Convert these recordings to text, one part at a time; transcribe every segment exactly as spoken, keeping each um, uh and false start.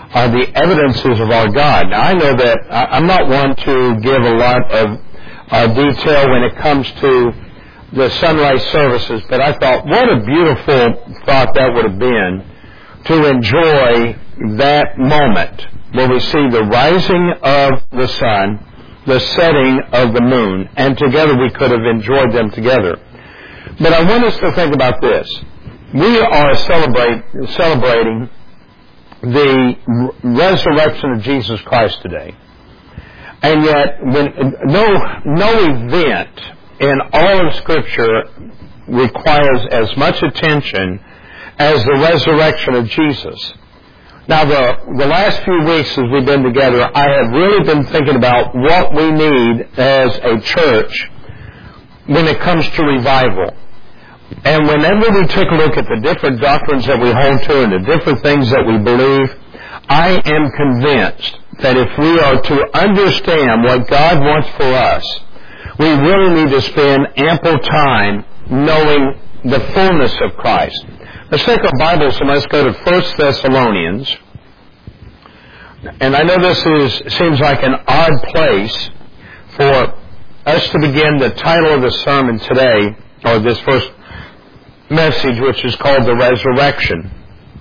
are the evidences of our God. Now, I know that I'm not one to give a lot of uh, detail when it comes to the sunrise services, but I thought, what a beautiful thought that would have been to enjoy that moment where we see the rising of the sun, the setting of the moon, and together we could have enjoyed them together. But I want us to think about this. We are celebrate, celebrating the resurrection of Jesus Christ today. And yet, when, no, no event in all of Scripture requires as much attention as the resurrection of Jesus. Now, the, the last few weeks as we've been together, I have really been thinking about what we need as a church when it comes to revival. And whenever we take a look at the different doctrines that we hold to and the different things that we believe, I am convinced that if we are to understand what God wants for us, we really need to spend ample time knowing the fullness of Christ. Let's take our Bibles and let's go to First Thessalonians. And I know this is, seems like an odd place for us to begin the title of the sermon today, or this first message, which is called the Resurrection.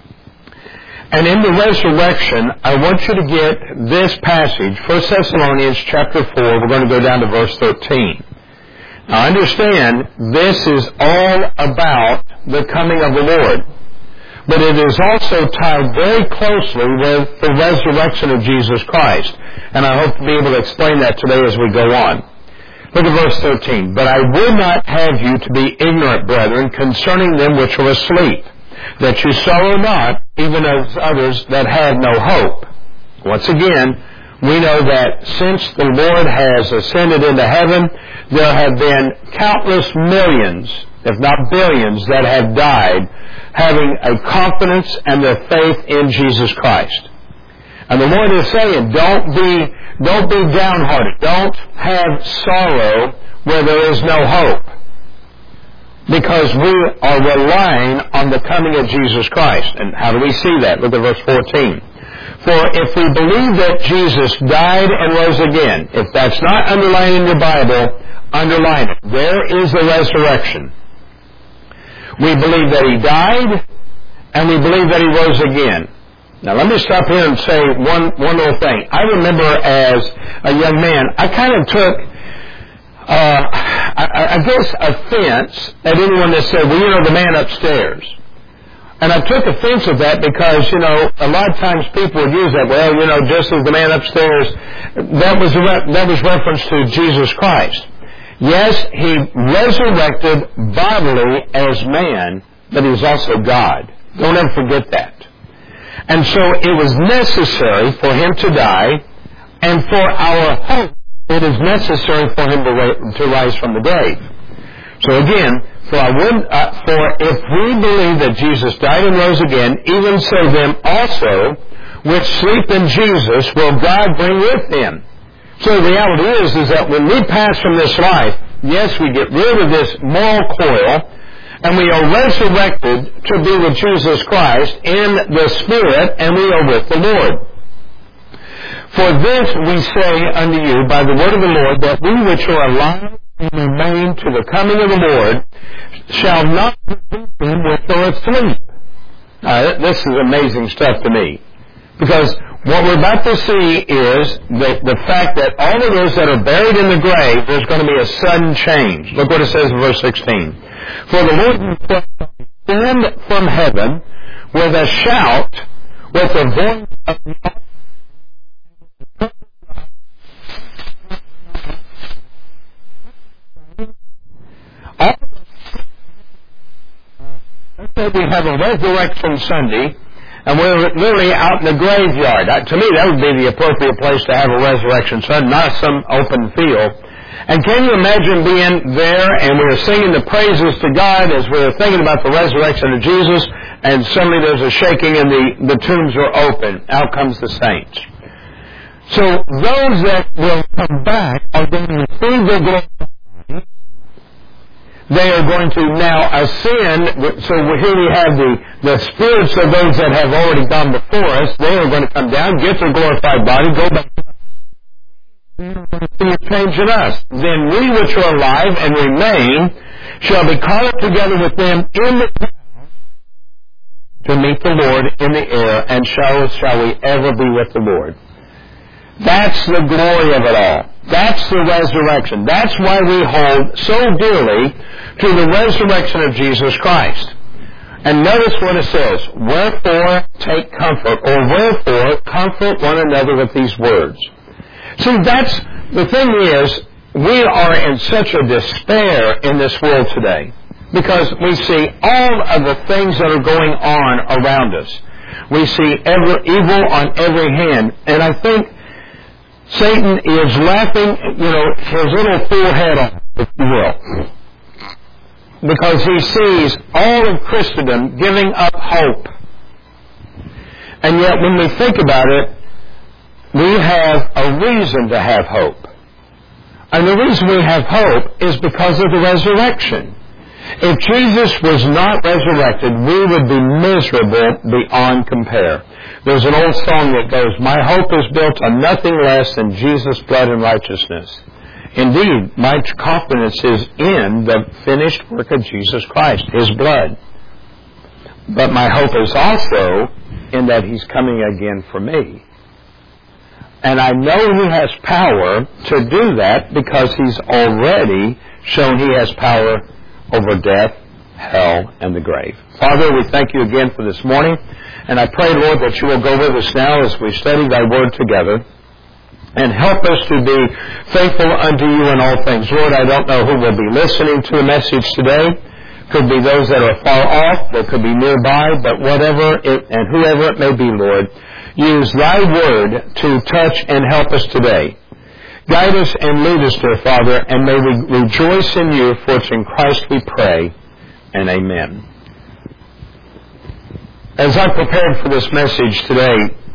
And in the Resurrection, I want you to get this passage, First Thessalonians chapter four. We're going to go down to verse thirteen. Now understand, this is all about the coming of the Lord. But it is also tied very closely with the resurrection of Jesus Christ. And I hope to be able to explain that today as we go on. Look at verse thirteen. But I would not have you to be ignorant, brethren, concerning them which are asleep, that you sorrow not, even as others that have no hope. Once again, we know that since the Lord has ascended into heaven, there have been countless millions, if not billions, that have died, having a confidence and their faith in Jesus Christ. And the Lord is saying, don't be, don't be downhearted. Don't have sorrow where there is no hope. Because we are relying on the coming of Jesus Christ. And how do we see that? Look at verse fourteen. For if we believe that Jesus died and rose again, if that's not underlined in your Bible, underline it. There is the resurrection. We believe that He died, and we believe that He rose again. Now let me stop here and say one, one little thing. I remember as a young man, I kind of took Uh, I, I guess offense at anyone that said, well, you know, the man upstairs. And I took offense at that because, you know, a lot of times people would use that, well, you know, just as the man upstairs, that was, a re- that was reference to Jesus Christ. Yes, He resurrected bodily as man, but He was also God. Don't ever forget that. And so it was necessary for Him to die, and for our hope, it is necessary for Him to, ra- to rise from the grave. So again, for, I would, uh, for if we believe that Jesus died and rose again, even so them also which sleep in Jesus will God bring with Him. So the reality is, is that when we pass from this life, yes, we get rid of this moral coil, and we are resurrected to be with Jesus Christ in the Spirit, and we are with the Lord. For this we say unto you by the word of the Lord, that we which are alive and remain to the coming of the Lord shall not be taken with or asleep. Now, this is amazing stuff to me. Because what we're about to see is the, the fact that all of those that are buried in the grave, there's going to be a sudden change. Look what it says in verse sixteen. For the Lord will descend from heaven with a shout, with the voice of God. We have a Resurrection Sunday, and we're literally out in the graveyard. To me, that would be the appropriate place to have a Resurrection Sunday, not some open field. And can you imagine being there, and we were singing the praises to God as we were thinking about the resurrection of Jesus, and suddenly there's a shaking and the, the tombs are open. Out comes the saints. So those that will come back are going to receive their glory. They are going to now ascend. So here we have the, the spirits of those that have already gone before us. They are going to come down, get their glorified body, go back. See a change in us. Then we which are alive and remain shall be caught up together with them in the clouds to meet the Lord in the air, and shall, shall we ever be with the Lord. That's the glory of it all. That's the resurrection. That's why we hold so dearly to the resurrection of Jesus Christ. And notice what it says, wherefore take comfort, or wherefore comfort one another with these words. See, that's, the thing is, we are in such a despair in this world today because we see all of the things that are going on around us. We see ever, evil on every hand. And I think Satan is laughing, you know, his little fool head off, if you will, because he sees all of Christendom giving up hope. And yet when we think about it, we have a reason to have hope. And the reason we have hope is because of the resurrection. If Jesus was not resurrected, we would be miserable beyond compare. There's an old song that goes, my hope is built on nothing less than Jesus' blood and righteousness. Indeed, my confidence is in the finished work of Jesus Christ, His blood. But my hope is also in that He's coming again for me. And I know He has power to do that because He's already shown He has power over death, hell, and the grave. Father, we thank You again for this morning. And I pray, Lord, that You will go with us now as we study Thy Word together and help us to be faithful unto You in all things. Lord, I don't know who will be listening to the message today. Could be those that are far off. They could be nearby. But whatever it, and whoever it may be, Lord, use Thy Word to touch and help us today. Guide us and lead us, dear Father, and may we rejoice in You, for it's in Christ we pray, and amen. As I prepared for this message today,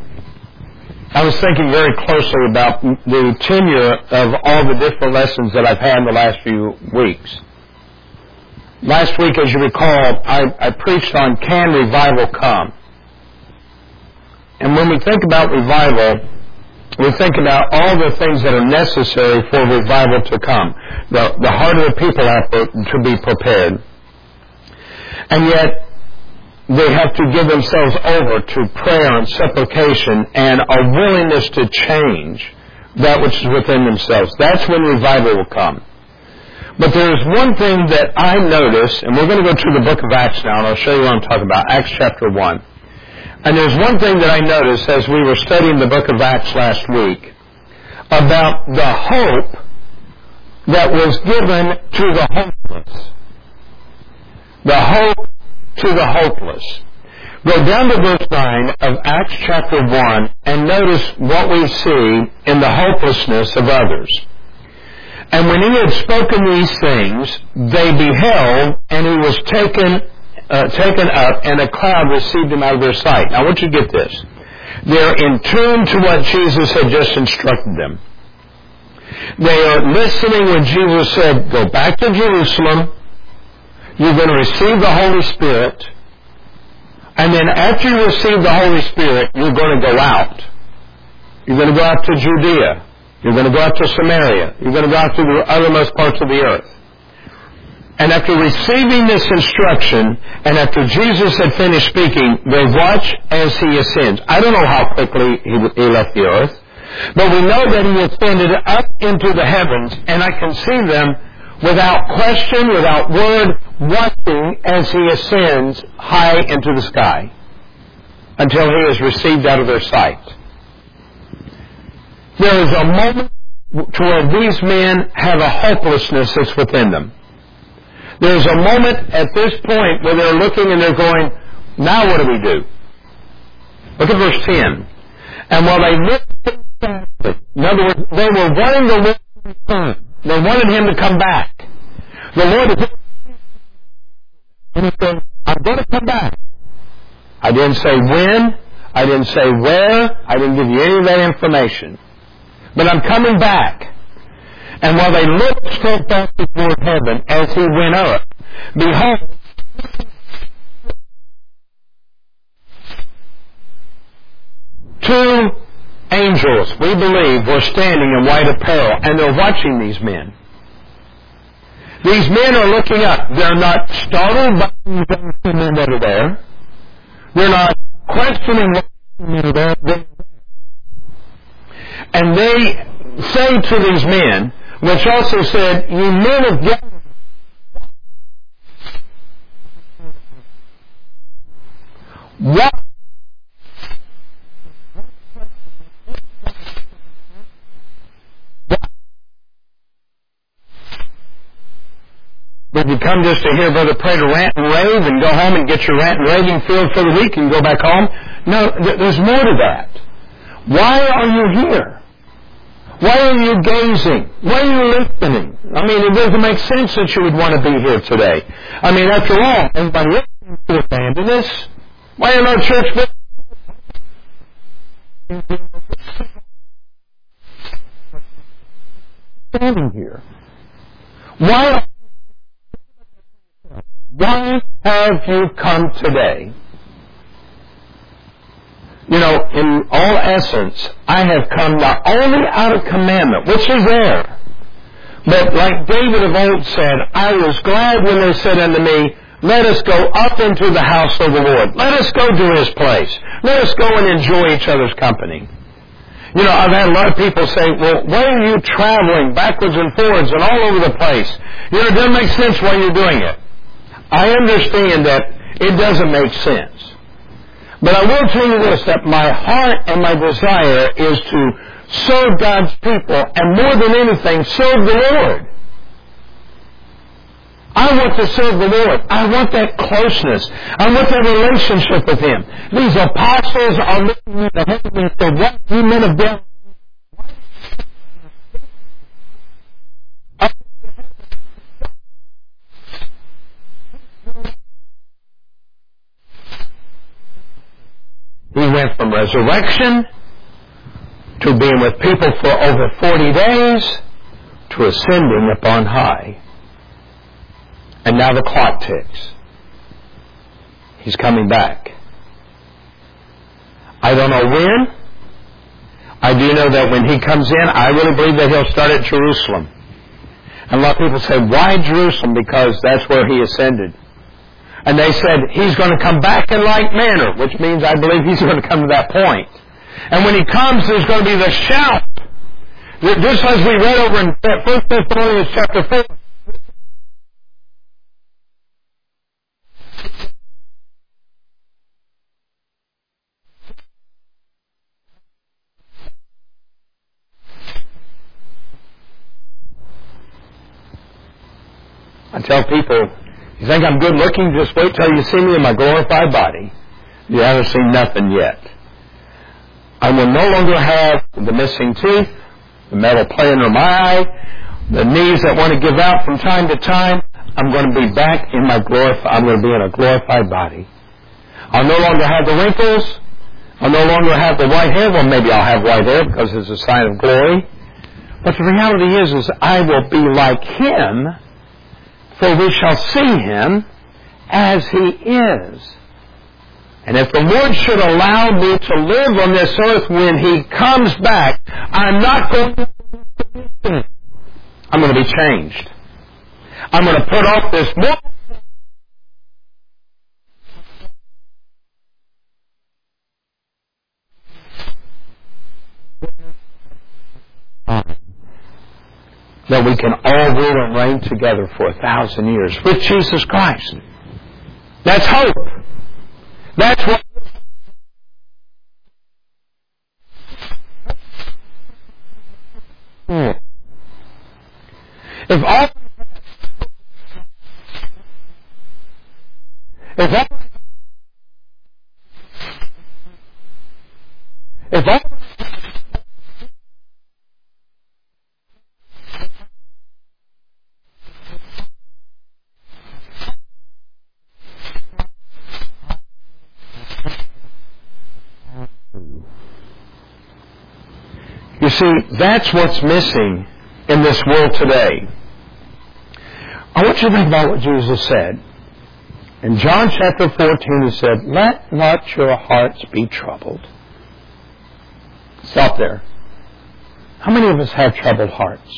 I was thinking very closely about the tenure of all the different lessons that I've had in the last few weeks. Last week, as you recall, I, I preached on Can Revival Come? And when we think about revival, we think about all the things that are necessary for revival to come. The, the heart of the people have to, to be prepared. And yet, they have to give themselves over to prayer and supplication and a willingness to change that which is within themselves. That's when revival will come. But there is one thing that I notice, and we're going to go to the book of Acts now, and I'll show you what I'm talking about, Acts chapter one. And there's one thing that I noticed as we were studying the book of Acts last week about the hope that was given to the hopeless. The hope to the hopeless. Go down to verse nine of Acts chapter one and notice what we see in the hopelessness of others. And when he had spoken these things, they beheld, and he was taken uh, taken up, and a cloud received him out of their sight. Now I want you to get this. They're in tune to what Jesus had just instructed them. They are listening when Jesus said, go back to Jerusalem. You're going to receive the Holy Spirit. And then after you receive the Holy Spirit, you're going to go out. You're going to go out to Judea. You're going to go out to Samaria. You're going to go out to the othermost parts of the earth. And after receiving this instruction, and after Jesus had finished speaking, they watch as He ascends. I don't know how quickly He, he left the earth, but we know that He ascended up into the heavens, and I can see them without question, without word, watching as He ascends high into the sky until He is received out of their sight. There is a moment to where these men have a hopelessness that's within them. There's a moment at this point where they're looking and they're going, now what do we do? Look at verse ten. And while they looked, in other words, they were wanting the Lord to return. They wanted Him to come back. The Lord is, and He said, I'm going to come back. I didn't say when. I didn't say where. I didn't give you any of that information. But I'm coming back. And while they looked steadfastly toward heaven as He went up, Behold, two angels, we believe, were standing in white apparel, and they're watching these men. These men are looking up. They're not startled by the men that are there. They're not questioning what men are there. And they say to these men, which also said, "You men of Galilee, what Did you come just to hear Brother Prater rant and rave and go home and get your rant and raving filled for the week and go back home?" No, th- there's more to that. Why are you here? Why are you gazing? Why are you listening? I mean, it doesn't make sense that you would want to be here today. I mean, after all, everybody listening to abandon us. Why in our church standing here? Why? Why have you come today? You know, in all essence, I have come not only out of commandment, which is there, but like David of old said, "I was glad when they said unto me, let us go up into the house of the Lord. Let us go to His place. Let us go and enjoy each other's company." You know, I've had a lot of people say, "Well, why are you traveling backwards and forwards and all over the place? You know, it doesn't make sense why you're doing it." I understand that it doesn't make sense. But I will tell you this, that my heart and my desire is to serve God's people, and more than anything, serve the Lord. I want to serve the Lord. I want that closeness. I want that relationship with Him. These apostles are looking at the heaven and said, "What you men of God?" He went from resurrection to being with people for over forty days to ascending up on high. And now the clock ticks. He's coming back. I don't know when. I do know that when He comes in, I really believe that He'll start at Jerusalem. And a lot of people say, "Why Jerusalem?" Because that's where He ascended. And they said, He's going to come back in like manner, which means I believe He's going to come to that point. And when He comes, there's going to be the shout. Just as we read over in First Thessalonians chapter four. I tell people, you think I'm good looking? Just wait till you see me in my glorified body. You haven't seen nothing yet. I will no longer have the missing teeth, the metal plate under my eye, the knees that want to give out from time to time. I'm going to be back in my glorified, I'm going to be in a glorified body. I'll no longer have the wrinkles. I'll no longer have the white hair. Well, maybe I'll have white hair because it's a sign of glory. But the reality is, is I will be like Him, for we shall see Him as He is. And if the Lord should allow me to live on this earth when He comes back, I'm not going to be I'm going to be changed. I'm going to put off this mortal. That we can all rule and reign together for a thousand years with Jesus Christ. That's hope. That's what. If all, if all, if all, you see, that's what's missing in this world today. I want you to think about what Jesus said. In John chapter fourteen, He said, let not your hearts be troubled. Stop there. How many of us have troubled hearts?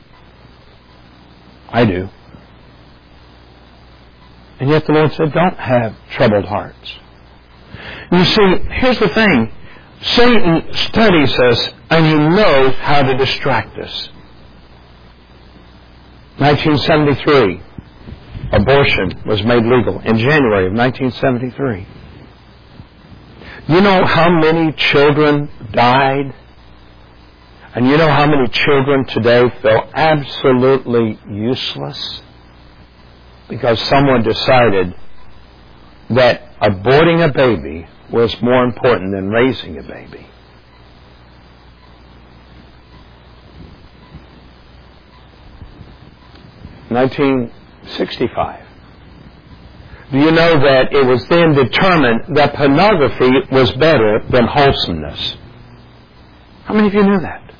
I do. And yet the Lord said, don't have troubled hearts. You see, here's the thing. Satan studies us and he knows how to distract us. nineteen seventy-three, abortion was made legal in January of nineteen seventy-three. You know how many children died? And you know how many children today feel absolutely useless? Because someone decided that aborting a baby was more important than raising a baby. nineteen sixty-five. Do you know that it was then determined that pornography was better than wholesomeness? How many of you knew that?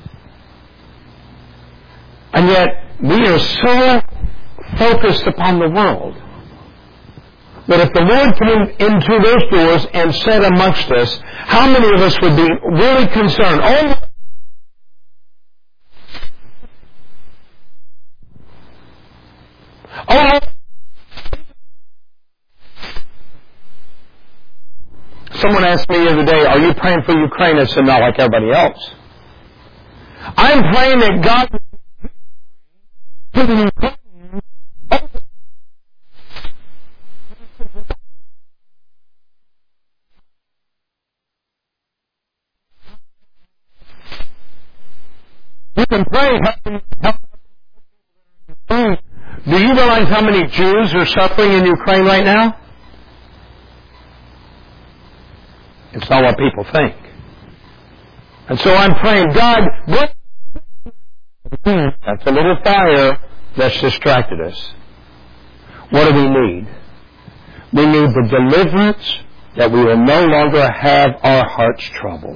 And yet, we are so focused upon the world that if the Lord came into those doors and sat amongst us, how many of us would be really concerned? Oh, oh, someone asked me the other day, are you praying for Ukraine? I said, not like everybody else. I'm praying that God to the Ukraine. You can pray. Do you realize how many Jews are suffering in Ukraine right now? It's not what people think. And so I'm praying, God, what? That's a little fire that's distracted us. What do we need? We need the deliverance that we will no longer have our hearts troubled.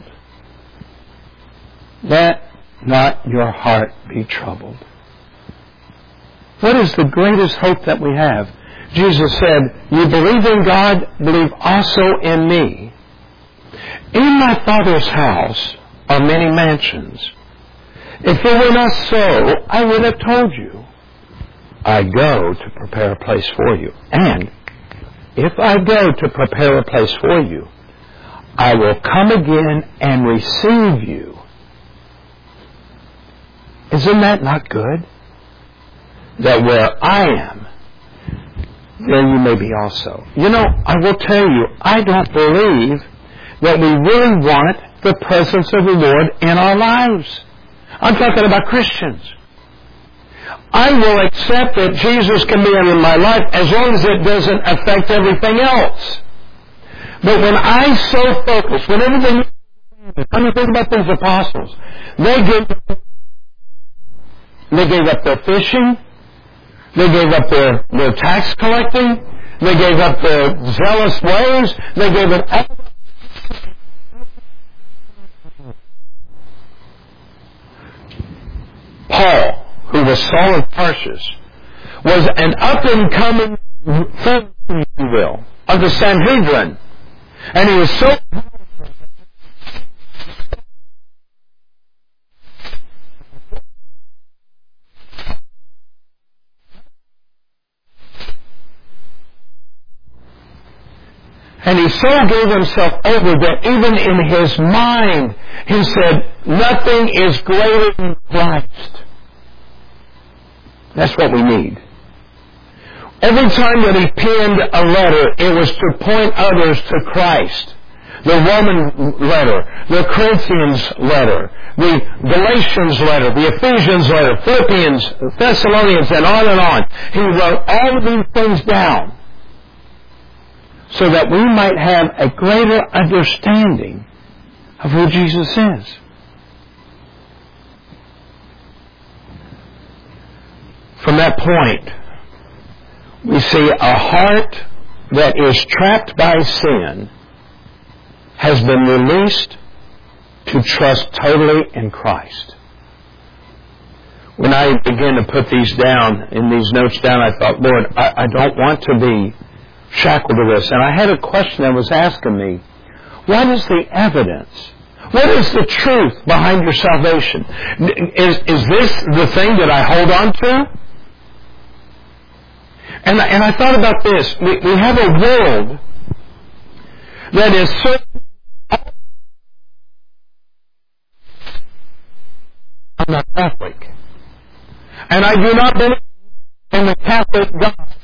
Let not your heart be troubled. What is the greatest hope that we have? Jesus said, you believe in God, believe also in me. In my Father's house are many mansions. If it were not so, I would have told you. I go to prepare a place for you. And if I go to prepare a place for you, I will come again and receive you. Isn't that not good? That where I am, there you may be also. You know, I will tell you, I don't believe that we really want the presence of the Lord in our lives. I'm talking about Christians. I will accept that Jesus can be in my life as long as it doesn't affect everything else. But when I so focus, when everything, I mean, think about these apostles. They gave, they gave up their fishing. They gave up their, their tax collecting. They gave up their zealous ways. They gave it all. Paul, who was Saul of Tarsus, was an up-and-coming Pharisee, if you will, of the Sanhedrin. And he was so... And he so gave himself over that even in his mind, he said, nothing is greater than Christ. That's what we need. Every time that he penned a letter, it was to point others to Christ. The Roman letter, the Corinthians letter, the Galatians letter, the Ephesians letter, Philippians, Thessalonians, and on and on. He wrote all of these things down so that we might have a greater understanding of who Jesus is. From that point, we see a heart that is trapped by sin has been released to trust totally in Christ. when I began to put these down, in these notes down, I thought, Lord, I, I don't want to be shackled to this. And I had a question that was asking me, what is the evidence? What is the truth behind your salvation? Is, is this the thing that I hold on to? And, and I thought about this. We, we have a world that is so... I'm not Catholic. And I do not believe in the Catholic God.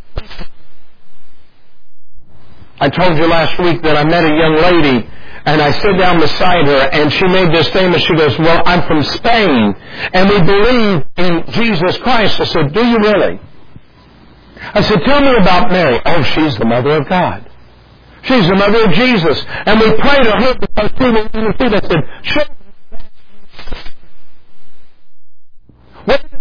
I told you last week that I met a young lady and I sat down beside her and she made this statement. She goes, well, I'm from Spain and we believe in Jesus Christ. I said, do you really? I said, tell me about Mary. Oh, she's the mother of God. She's the mother of Jesus. And we pray to her because she was in the feet. I said, sure. What is it?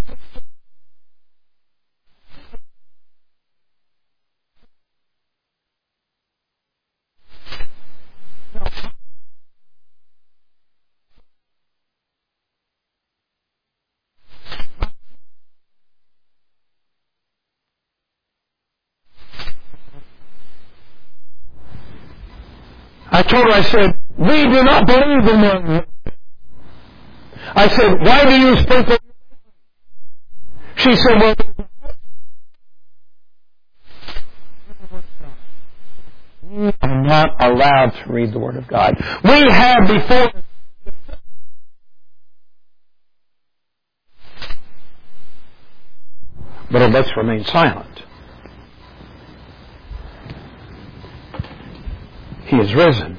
I told her, I said, we do not believe in them. I said, why do you sprinkle? She said, well, we are not allowed to read the Word of God. We have before. But let's remain silent. He is risen.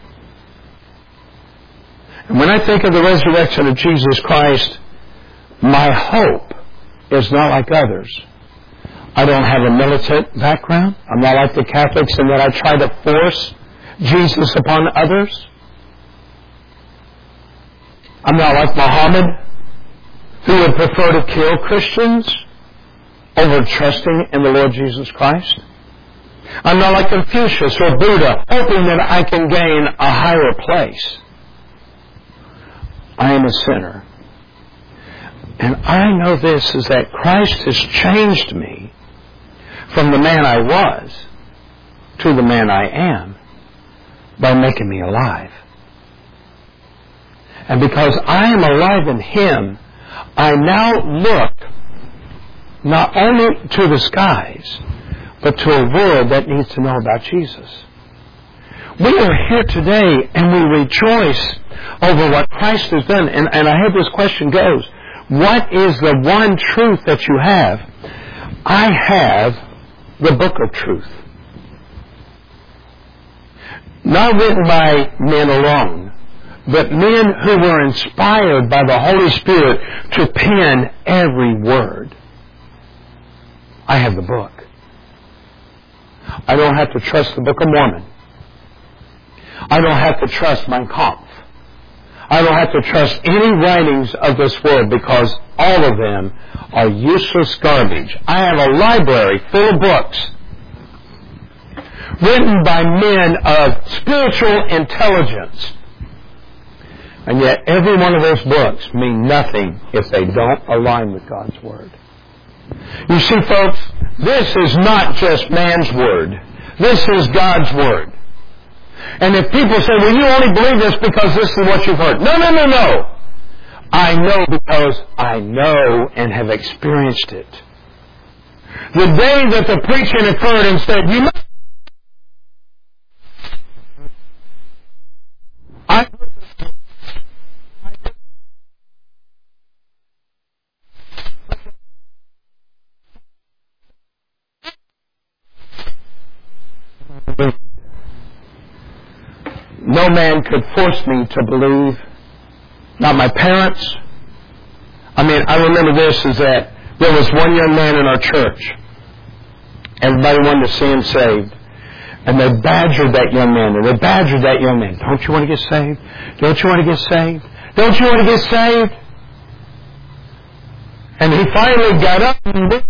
And when I think of the resurrection of Jesus Christ, my hope is not like others. I don't have a militant background. I'm not like the Catholics in that I try to force Jesus upon others. I'm not like Muhammad, who would prefer to kill Christians over trusting in the Lord Jesus Christ. I'm not like Confucius or Buddha, hoping that I can gain a higher place. I am a sinner. And I know this is that Christ has changed me from the man I was to the man I am by making me alive. And because I am alive in Him, I now look not only to the skies, but to a world that needs to know about Jesus. We are here today and we rejoice over what Christ has done. And, and I have this question goes, what is the one truth that you have? I have the book of truth. Not written by men alone, but men who were inspired by the Holy Spirit to pen every word. I have the book. I don't have to trust the Book of Mormon. I don't have to trust Mein Kampf. I don't have to trust any writings of this world because all of them are useless garbage. I have a library full of books written by men of spiritual intelligence. And yet every one of those books mean nothing if they don't align with God's Word. You see, folks, this is not just man's Word. This is God's Word. And if people say, well, you only believe this because this is what you've heard. No, no, no, no. I know because I know and have experienced it. The day that the preaching occurred and said, you must... I... No man could force me to believe. Not my parents. I mean, I remember this is that there was one young man in our church. Everybody wanted to see him saved. And they badgered that young man. And they badgered that young man. Don't you want to get saved? Don't you want to get saved? Don't you want to get saved? And he finally got up and looked.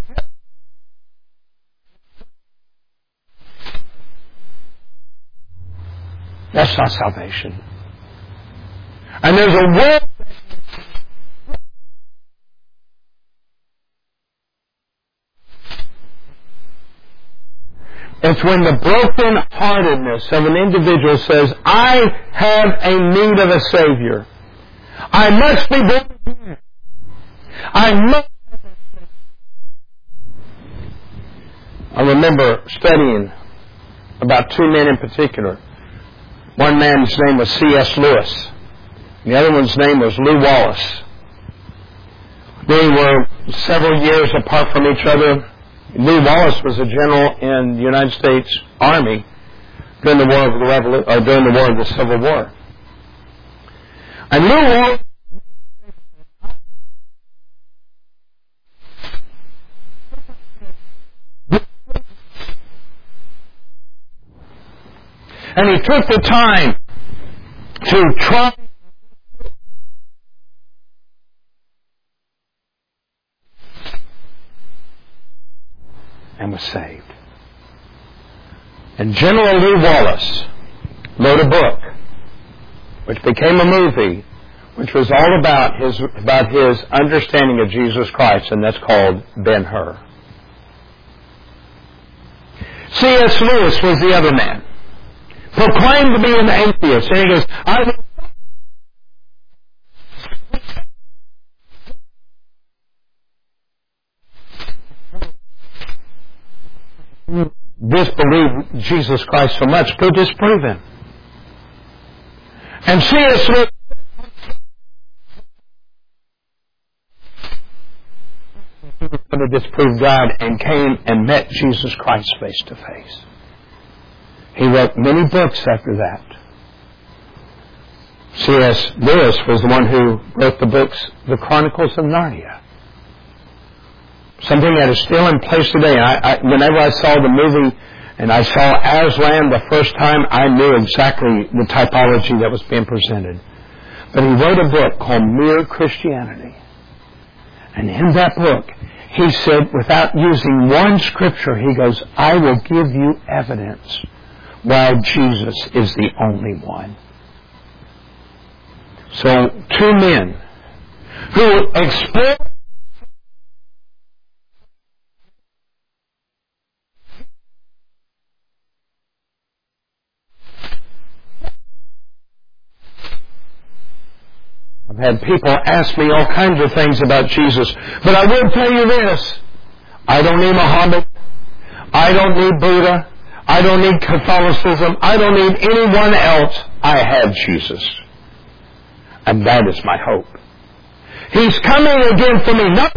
That's not salvation. And there's a world It's when the broken-heartedness of an individual says, I have a need of a Savior. I must be born again. I must. I remember studying about two men in particular. One man's name was C S Lewis. The other one's name was Lew Wallace. They were several years apart from each other. Lew Wallace was a general in the United States Army during the War of the Revolu- or during the War of the Civil War. And Lew Wallace and he took the time to try and was saved. And General Lew Wallace wrote a book which became a movie which was all about his about his understanding of Jesus Christ, and that's called Ben-Hur. C S Lewis was the other man. Proclaimed to be an atheist. And he goes, I disbelieve Jesus Christ so much, go disprove him. And C S Lewis to disprove God and came and met Jesus Christ face to face. He wrote many books after that. C S Lewis was the one who wrote the books, The Chronicles of Narnia. Something that is still in place today. I, I, whenever I saw the movie and I saw Aslan the first time, I knew exactly the typology that was being presented. But he wrote a book called Mere Christianity. And in that book, he said, without using one scripture, he goes, I will give you evidence why Jesus is the only one. So, two men who explore I've had people ask me all kinds of things about Jesus, but I will tell you this. I don't need Muhammad. I don't need Buddha. I don't need Catholicism. I don't need anyone else. I have Jesus. And that is my hope. He's coming again for me, not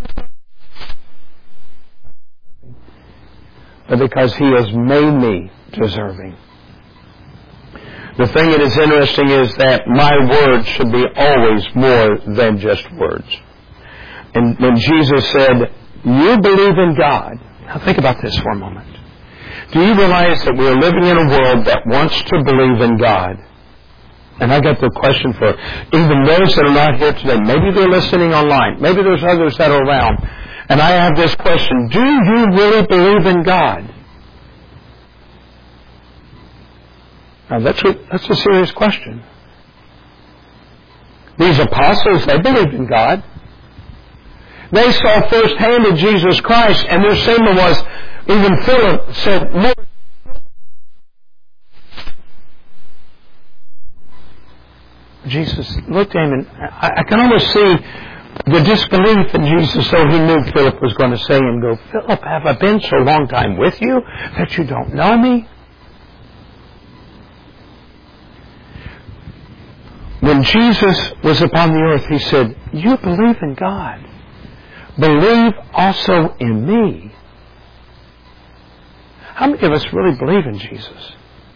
but because He has made me deserving. The thing that is interesting is that my words should be always more than just words. And when Jesus said, you believe in God, now think about this for a moment. Do you realize that we're living in a world that wants to believe in God? And I got the question for even those that are not here today. Maybe they're listening online. Maybe there's others that are around. And I have this question. Do you really believe in God? Now that's a, that's a serious question. These apostles, they believed in God. They saw firsthand in Jesus Christ, and their statement was, even Philip said, Lord, Jesus looked at him, and I, I can almost see the disbelief in Jesus, so he knew Philip was going to say and go, Philip, have I been so long time with you that you don't know me? When Jesus was upon the earth, He said, you believe in God. Believe also in me. How many of us really believe in Jesus?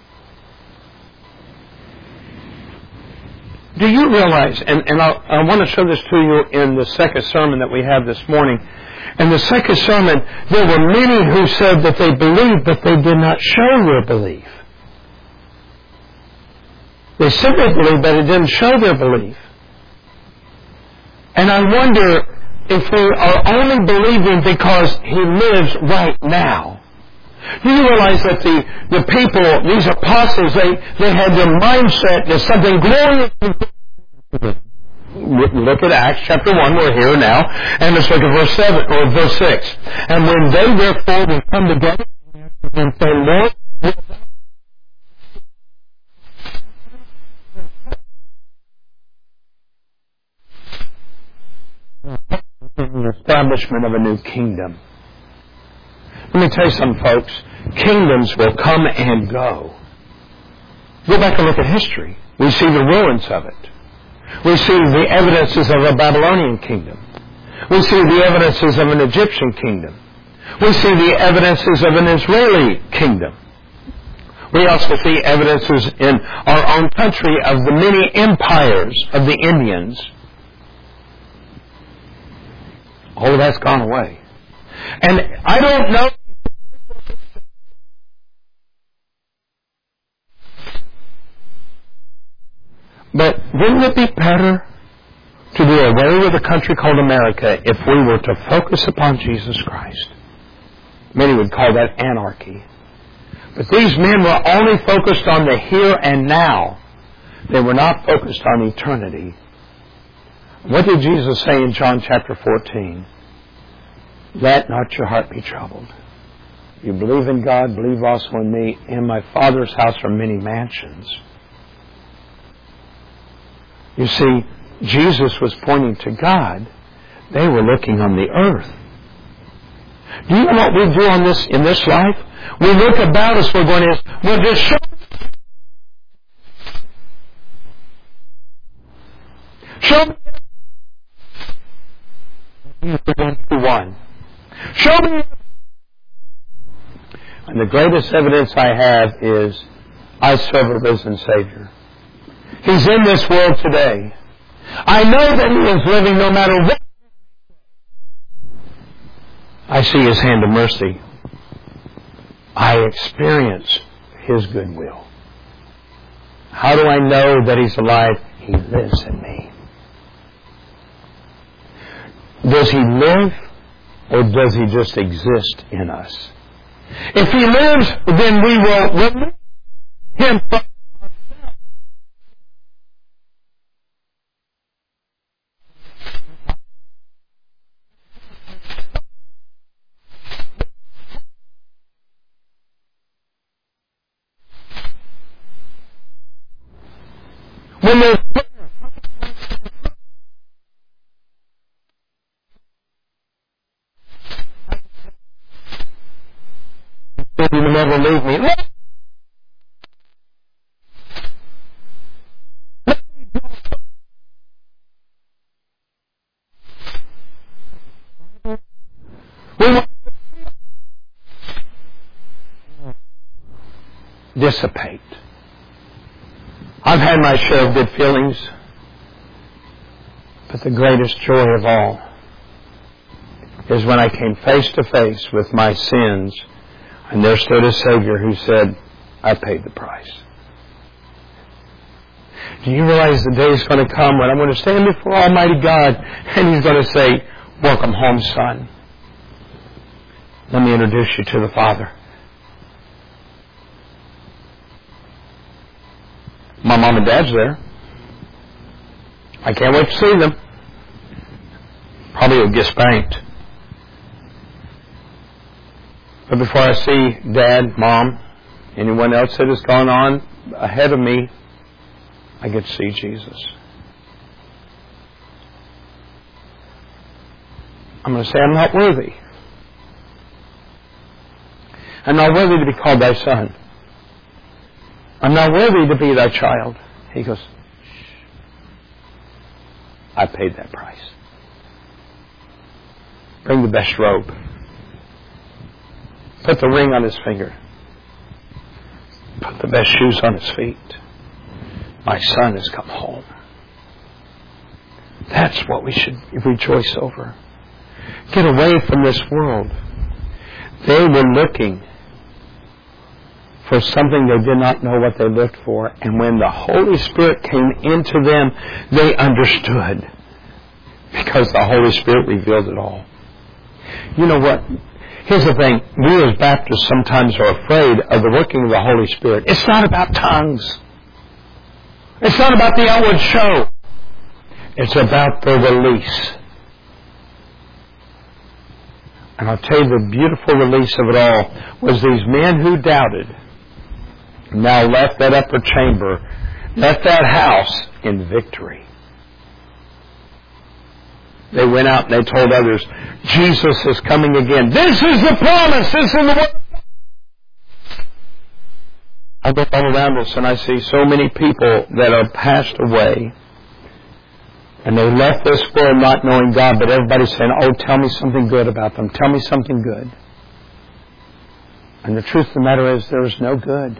Do you realize, and, and I'll, I want to show this to you in the second sermon that we have this morning. In the second sermon, there were many who said that they believed, but they did not show their belief. They said they believed, but it didn't show their belief. And I wonder if we are only believing because He lives right now. Do you realize that the, the people, these apostles, they, they had their mindset that something glorious. Look at Acts chapter one, we're here now, and let's look at verse seven or verse six. And when they therefore will come together, And say, Lord, the establishment of a new kingdom. Let me tell you something, folks. Kingdoms will come and go. Go back and look at history. We see the ruins of it. We see the evidences of a Babylonian kingdom. We see the evidences of an Egyptian kingdom. We see the evidences of an Israeli kingdom. We also see evidences in our own country of the many empires of the Indians. All of that's gone away. And I don't know. But wouldn't it be better to do away with a country called America if we were to focus upon Jesus Christ? Many would call that anarchy. But these men were only focused on the here and now. They were not focused on eternity. What did Jesus say in John chapter fourteen? Let not your heart be troubled. You believe in God, believe also in me. In my Father's house are many mansions. You see, Jesus was pointing to God. They were looking on the earth. Do you know what we do on this in this life? We look about us, we're going to, we're just show, show me one to one. Show me. And the greatest evidence I have is I serve a risen Savior. He's in this world today. I know that He is living no matter what. I see His hand of mercy. I experience His goodwill. How do I know that He's alive? He lives in me. Does He live, or does He just exist in us? If He lives, then we will remove Him from ourselves. When there's You will never leave me. Dissipate. I've had my share of good feelings, but the greatest joy of all is when I came face to face with my sins. And there stood a Savior who said, I paid the price. Do you realize the day is going to come when I'm going to stand before Almighty God and He's going to say, welcome home, son. Let me introduce you to the Father. My mom and dad's there. I can't wait to see them. Probably will get spanked. But before I see Dad, Mom, anyone else that has gone on ahead of me, I get to see Jesus. I'm going to say, I'm not worthy. I'm not worthy to be called thy son. I'm not worthy to be thy child. He goes, shh. I paid that price. Bring the best robe. Put the ring on his finger. Put the best shoes on his feet. My son has come home. That's what we should rejoice over. Get away from this world. They were looking for something they did not know what they looked for. And when the Holy Spirit came into them, they understood. Because the Holy Spirit revealed it all. You know what? Here's the thing. We as Baptists sometimes are afraid of the working of the Holy Spirit. It's not about tongues. It's not about the outward show. It's about the release. And I'll tell you, the beautiful release of it all was these men who doubted now left that upper chamber, left that house in victory. They went out and they told others, Jesus is coming again. This is the promise. This is the word. I look all around us and I see so many people that are passed away. And they left this world not knowing God, but everybody's saying, oh, tell me something good about them. Tell me something good. And the truth of the matter is there is no good,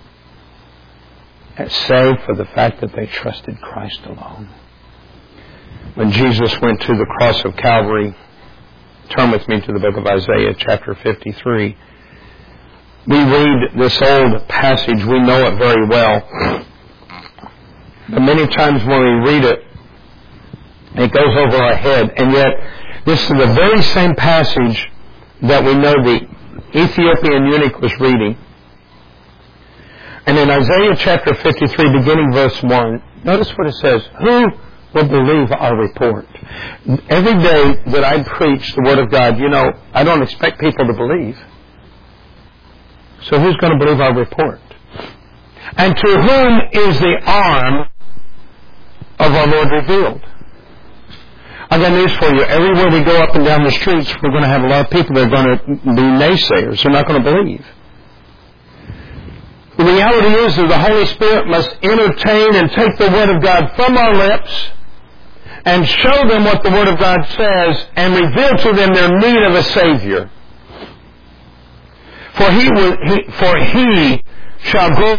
save for the fact that they trusted Christ alone. When Jesus went to the cross of Calvary, turn with me to the book of Isaiah, chapter fifty-three. We read this old passage. We know it very well. But many times when we read it, it goes over our head. And yet, this is the very same passage that we know the Ethiopian eunuch was reading. And in Isaiah chapter fifty-three, beginning verse one, notice what it says. Who will believe our report? Every day that I preach the Word of God, you know, I don't expect people to believe. So who's going to believe our report? And to whom is the arm of our Lord revealed? I've got news for you. Everywhere we go up and down the streets, we're going to have a lot of people that are going to be naysayers. They're not going to believe. The reality is that the Holy Spirit must entertain and take the Word of God from our lips and show them what the Word of God says and reveal to them their need of a Savior. For he, will, he, for he shall grow,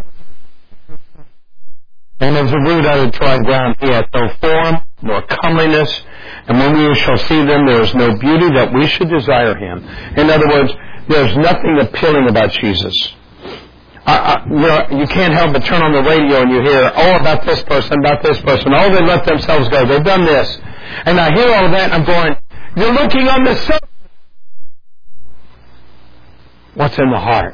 and as a root out of dry ground, he hath no form nor comeliness, and when we shall see them, there is no beauty that we should desire him. In other words, there's nothing appealing about Jesus. I, I, you know, you can't help but turn on the radio and you hear, oh, about this person, about this person. Oh, they let themselves go. They've done this. And I hear all of that and I'm going, you're looking on the surface. What's in the heart?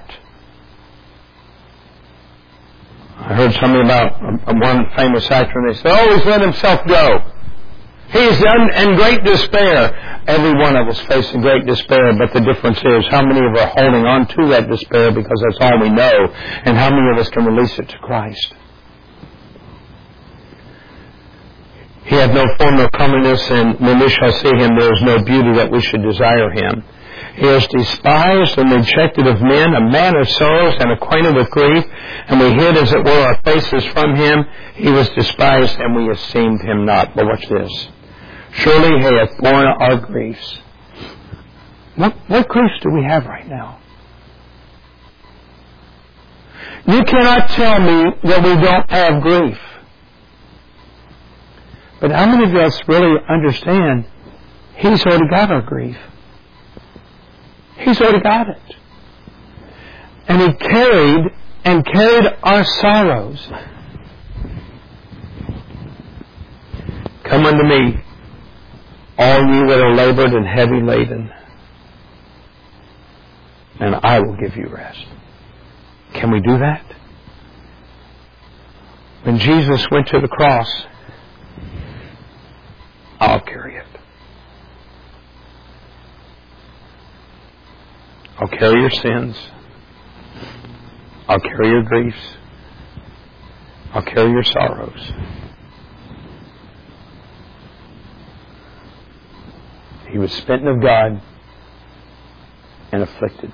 I heard something about one famous actor and they said, oh, he's let himself go. He's in, in great despair. Every one of us facing great despair, but the difference is how many of us are holding on to that despair because that's all we know, and how many of us can release it to Christ. He hath no form nor comeliness, and when we shall see him, there is no beauty that we should desire him. He is despised and rejected of men, a man of sorrows and acquainted with grief, and we hid, as it were, our faces from him. He was despised, and we esteemed him not. But watch this. Surely he hath borne our griefs. What, what griefs do we have right now? You cannot tell me that we don't have grief. But how many of us really understand he's already got our grief? He's already got it. And he carried and carried our sorrows. Come unto me, all you that are labored and heavy laden, and I will give you rest. Can we do that? When Jesus went to the cross, I'll carry it. I'll carry your sins. I'll carry your griefs. I'll carry your sorrows. He was smitten of God and afflicted.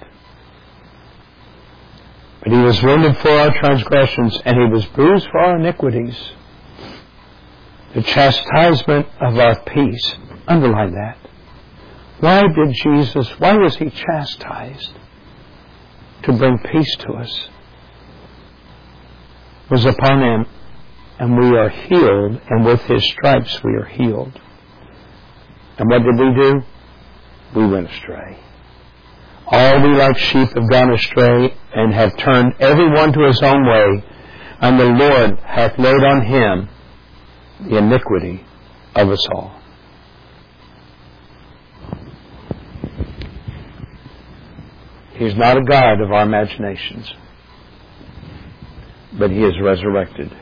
But he was wounded for our transgressions, and he was bruised for our iniquities. The chastisement of our peace. Underline that. Why did Jesus, why was he chastised? To bring peace to us. It was upon him, and we are healed, and with his stripes we are healed. And what did we do? We went astray. All we like sheep have gone astray, and have turned every one to his own way, and the Lord hath laid on him the iniquity of us all. He's not a God of our imaginations, but he is resurrected.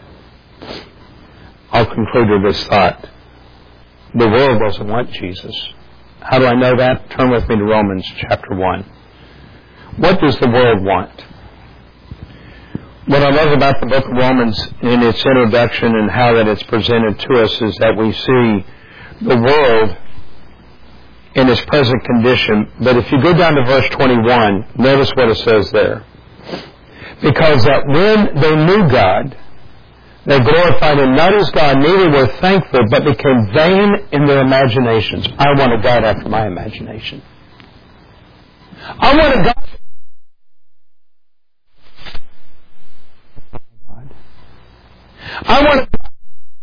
I'll conclude with this thought. The world doesn't want Jesus. How do I know that? Turn with me to Romans chapter one. What does the world want? What I love about the book of Romans in its introduction and how that it's presented to us is that we see the world in its present condition. But if you go down to verse twenty-one, notice what it says there. Because that when they knew God, they glorified Him not as God, neither were thankful, but became vain in their imaginations. I want a God after my imagination. I want a God. I want a God.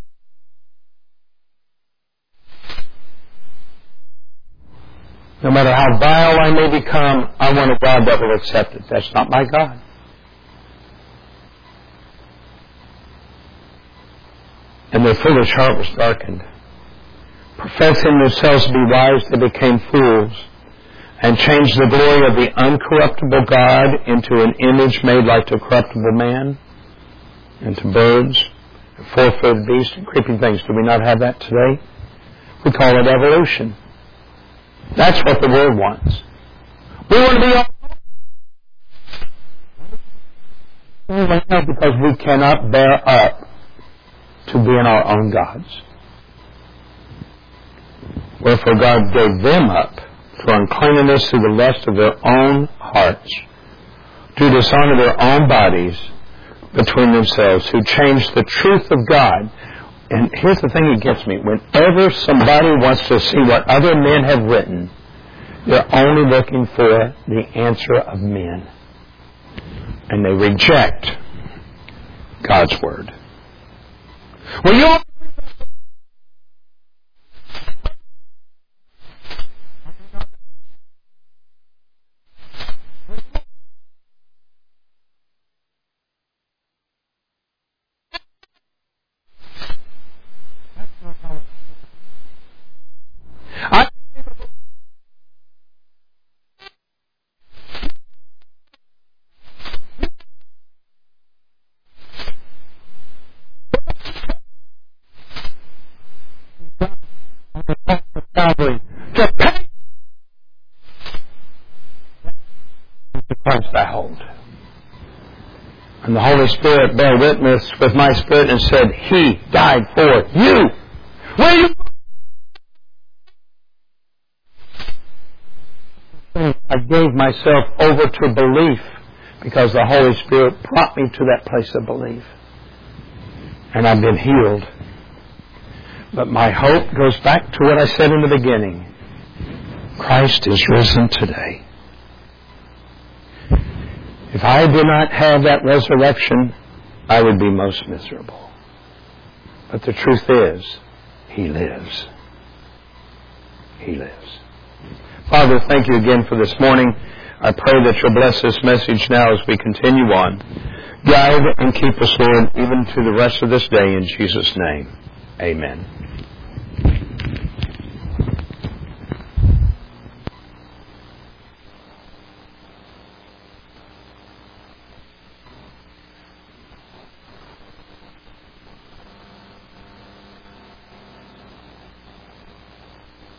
No matter how vile I may become, I want a God that will accept it. That's not my God. And their foolish heart was darkened. Professing themselves to be wise, they became fools, and changed the glory of the uncorruptible God into an image made like to corruptible man, and to birds, and four-footed beasts, and creeping things. Do we not have that today? We call it evolution. That's what the world wants. We want to be all because we cannot bear up to being our own gods. Wherefore God gave them up for uncleanness through the lust of their own hearts, to dishonor their own bodies between themselves, who changed the truth of God. And here's the thing that gets me. Whenever somebody wants to see what other men have written, they're only looking for the answer of men. And they reject God's Word. Well, you I Calvary to pay the Christ I hold. And the Holy Spirit bare witness with my spirit and said, He died for you. Will you? I gave myself over to belief because the Holy Spirit brought me to that place of belief. And I've been healed. But my hope goes back to what I said in the beginning. Christ is risen today. If I did not have that resurrection, I would be most miserable. But the truth is, He lives. He lives. Father, thank you again for this morning. I pray that you'll bless this message now as we continue on. Guide and keep us, Lord, even to the rest of this day in Jesus' name. Amen.